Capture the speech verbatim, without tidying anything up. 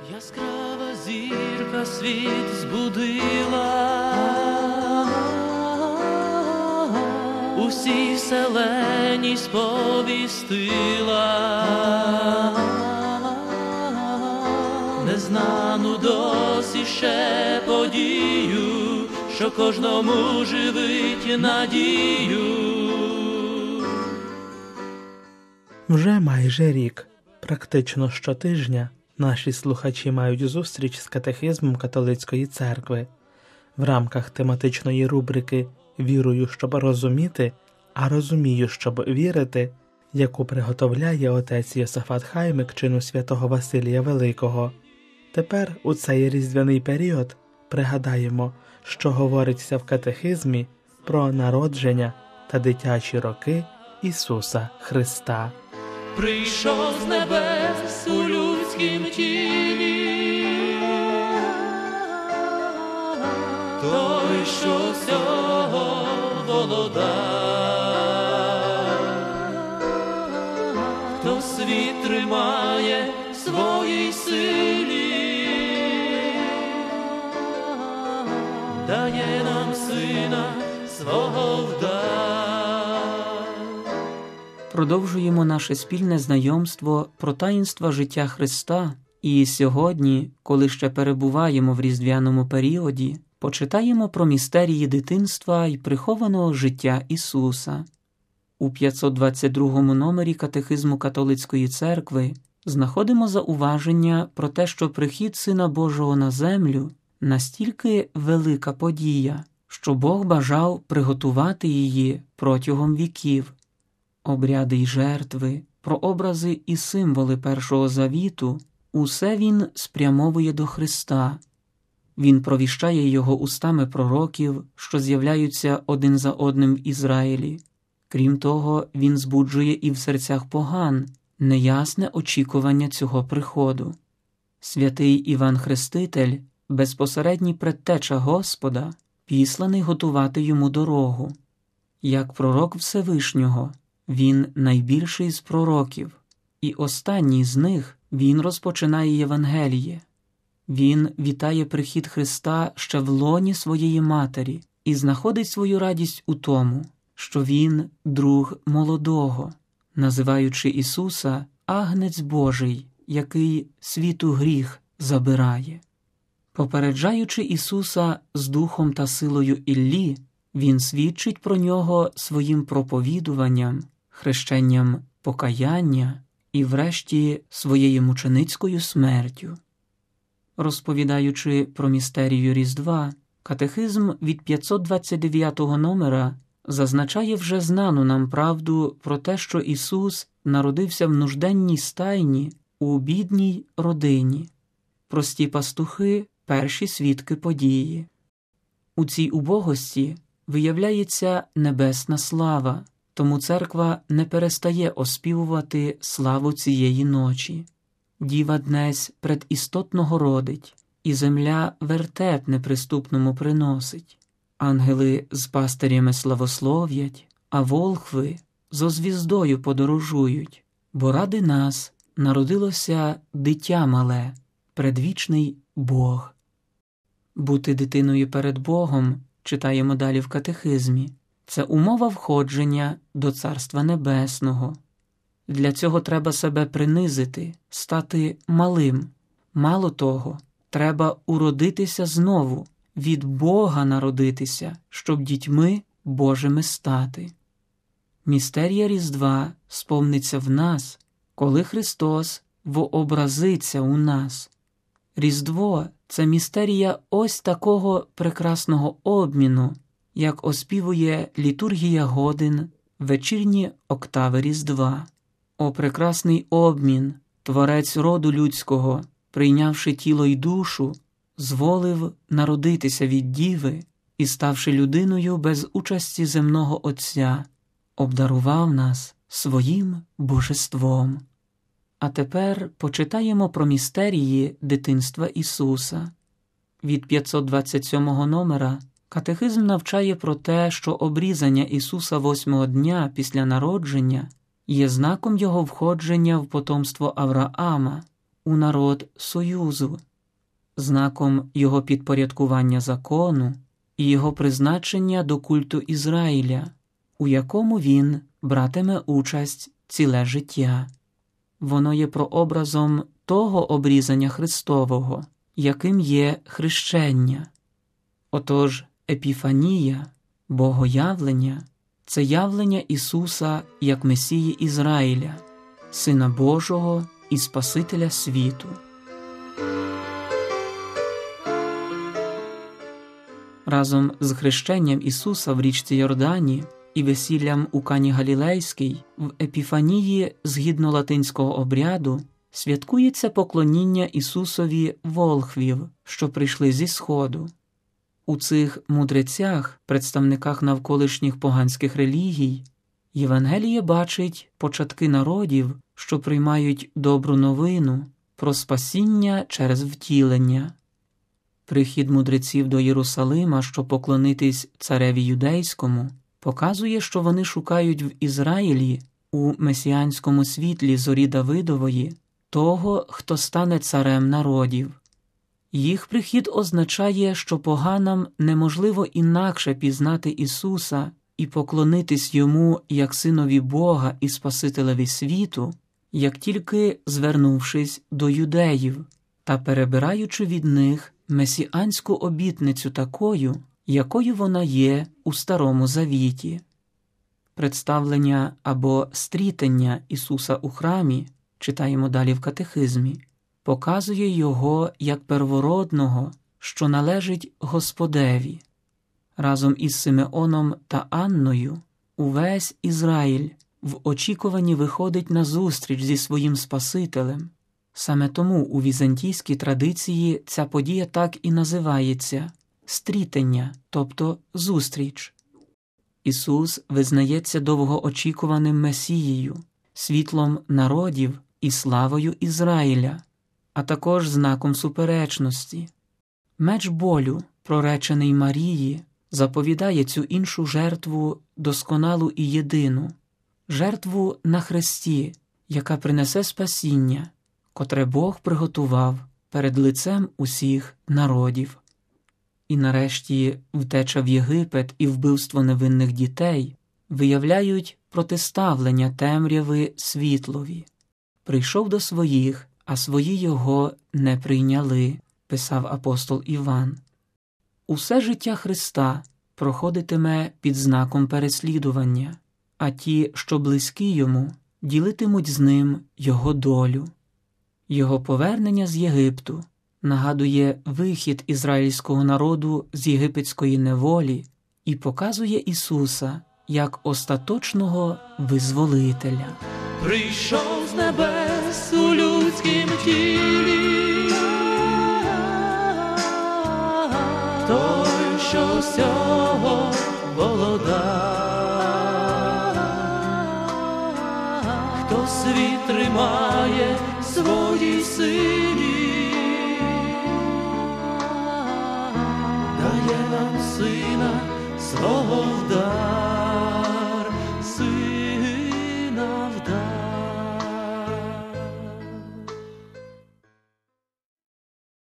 Яскрава зірка світ збудила, усій вселенній сповістила незнану досі ще подію, що кожному живить надію. Вже майже рік, практично щотижня, наші слухачі мають зустріч з катехизмом католицької церкви в рамках тематичної рубрики «Вірую, щоб розуміти, а розумію, щоб вірити», яку приготовляє отець Йосафат Хаймик чину святого Василія Великого. Тепер, у цей різдвяний період, пригадаємо, що говориться в катехизмі про народження та дитячі роки Ісуса Христа. Прийшов з небес у людськім тілі, той, що всього володар, хто світ тримає в своїй силі, дає нам сина свого в дар. Продовжуємо наше спільне знайомство про таїнства життя Христа, і сьогодні, коли ще перебуваємо в різдвяному періоді, почитаємо про містерії дитинства і прихованого життя Ісуса. У п'ятсот двадцять другому номері Катехизму католицької церкви знаходимо зауваження про те, що прихід Сина Божого на землю настільки велика подія, що Бог бажав приготувати її протягом віків. Обряди й жертви, прообрази і символи Першого Завіту – усе він спрямовує до Христа. Він провіщає його устами пророків, що з'являються один за одним в Ізраїлі. Крім того, він збуджує і в серцях поган неясне очікування цього приходу. Святий Іван Хреститель, безпосередній предтеча Господа, післаний готувати йому дорогу. Як пророк Всевишнього, він найбільший з пророків, і останній з них він розпочинає Євангеліє. Він вітає прихід Христа ще в лоні своєї матері і знаходить свою радість у тому, що він друг молодого, називаючи Ісуса «Агнець Божий, який світу гріх забирає». Попереджаючи Ісуса з духом та силою Іллі, він свідчить про нього своїм проповідуванням, хрещенням покаяння і врешті своєю мученицькою смертю. Розповідаючи про містерію Різдва, катехизм від п'ятсот двадцять дев'ятого номера зазначає вже знану нам правду про те, що Ісус народився в нужденній стайні у бідній родині. Прості пастухи – перші свідки події. У цій убогості виявляється небесна слава, тому церква не перестає оспівувати славу цієї ночі. Діва днесь предістотного родить, і земля вертеп неприступному приносить. Ангели з пастирями славослов'ять, а волхви зо звіздою подорожують, бо ради нас народилося дитя мале, предвічний Бог. Бути дитиною перед Богом, читаємо далі в катехизмі, це умова входження до Царства Небесного. Для цього треба себе принизити, стати малим. Мало того, треба уродитися знову, від Бога народитися, щоб дітьми Божими стати. Містерія Різдва сповниться в нас, коли Христос вообразиться у нас. Різдво – це містерія ось такого прекрасного обміну, як оспівує літургія годин, вечірні октави Різдва. О прекрасний обмін! Творець роду людського, прийнявши тіло й душу, зволив народитися від діви і, ставши людиною без участі земного Отця, обдарував нас своїм божеством. А тепер почитаємо про містерії дитинства Ісуса. Від п'ятсот двадцять сьомого номера катехизм навчає про те, що обрізання Ісуса восьмого дня після народження є знаком Його входження в потомство Авраама, у народ Союзу, знаком його підпорядкування закону і його призначення до культу Ізраїля, у якому він братиме участь ціле життя. Воно є прообразом того обрізання Христового, яким є хрещення. Отож, Епіфанія, Богоявлення – це явлення Ісуса як Месії Ізраїля, Сина Божого і Спасителя світу. Разом з хрещенням Ісуса в річці Йордані і весіллям у Кані Галілейській в Епіфанії, згідно латинського обряду, святкується поклоніння Ісусові волхвів, що прийшли зі Сходу. У цих мудрецях, представниках навколишніх поганських релігій, Євангеліє бачить початки народів, що приймають добру новину про спасіння через втілення. Прихід мудреців до Єрусалима, щоб поклонитись цареві юдейському, показує, що вони шукають в Ізраїлі, у месіанському світлі зорі Давидової, того, хто стане царем народів. Їх прихід означає, що поганам неможливо інакше пізнати Ісуса і поклонитись Йому як Синові Бога і Спасителеві світу, як тільки звернувшись до юдеїв та перебираючи від них месіанську обітницю такою, якою вона є у Старому Завіті. Представлення або стрітення Ісуса у храмі, читаємо далі в катехизмі, показує Його як первородного, що належить Господеві. Разом із Симеоном та Анною увесь Ізраїль в очікуванні виходить на зустріч зі своїм Спасителем. Саме тому у візантійській традиції ця подія так і називається – стрітення, тобто зустріч. Ісус визнається довгоочікуваним Месією, світлом народів і славою Ізраїля, а також знаком суперечності. Меч болю, проречений Марії, заповідає цю іншу жертву досконалу і єдину, жертву на хресті, яка принесе спасіння, котре Бог приготував перед лицем усіх народів. І нарешті втеча в Єгипет і вбивство невинних дітей виявляють протиставлення темряви світлові. «Прийшов до своїх, а свої його не прийняли», писав апостол Іван. Усе життя Христа проходитиме під знаком переслідування, а ті, що близькі йому, ділитимуть з ним його долю. Його повернення з Єгипту нагадує вихід ізраїльського народу з єгипетської неволі і показує Ісуса як остаточного визволителя. Прийшов з небес у людськім тілі, той, що всього володар, хто світ тримає в своїй силі, дає нам сина свого в дар.